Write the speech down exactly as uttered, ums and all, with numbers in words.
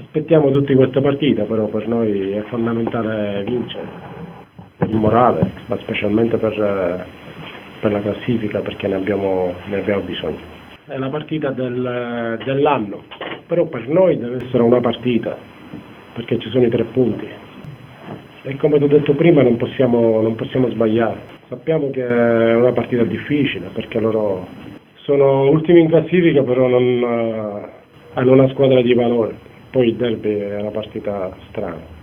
Aspettiamo tutti questa partita, però per noi è fondamentale vincere, per il morale, ma specialmente per, per la classifica, perché ne abbiamo, ne abbiamo bisogno. È la partita del, dell'anno, però per noi deve essere una partita, perché ci sono i tre punti. E come ti ho detto prima non possiamo, non possiamo sbagliare. Sappiamo che è una partita difficile, perché loro sono ultimi in classifica, però non, hanno una squadra di valore. Poi il derby è una partita strana.